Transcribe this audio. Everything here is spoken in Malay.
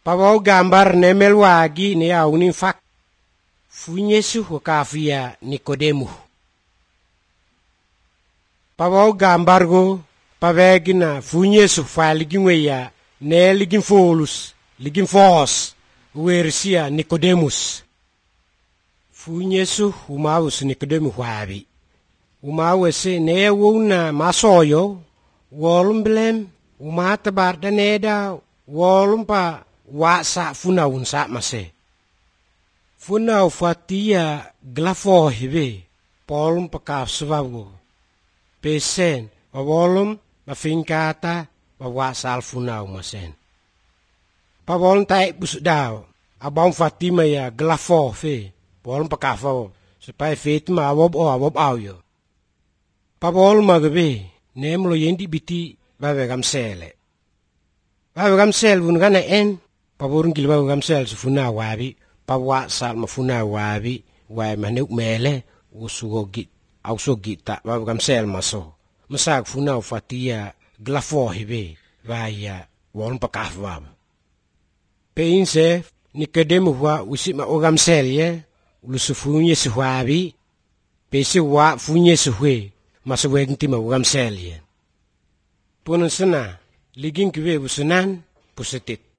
Pawau gambar nemel wagi ni au ni fak. Funyesu wakafia Nikodemu. Pawau gambar go pavegina funyesu faligingwe ya ne ligin folus ligin fos wersia Nikodemus. Funyesu umawus Nikodemu wabi. Umawese ne wuna masoyo wolum blem umata barda neda wolum pa wasa funawun sa mase. Funaw fatia glafo hibe polum pakaf subago. Pesen wolum mafingkata wasa funaw masen. Pawolum taik busdaw abang Fatima ya glafo fe polum pakafo supaya Fatima awob au yo. Pawolum magabe nemlo yendi biti babe gamsele. Babe gamsel bun gana en paborun gilba gamsel sufuna wabi pawa sal mafuna wabi wa manuk mele usugogi au sogita babe gamsel maso masak funa fatia glafo hibe vaya wolum pakafwa. Peinse Nikodemu wa usima ogamsel ye ulusufunye suwabi pesi wa funye suwe masawegti ma ogamsel ye. Punun sana ligin kiwe busunan pusetit.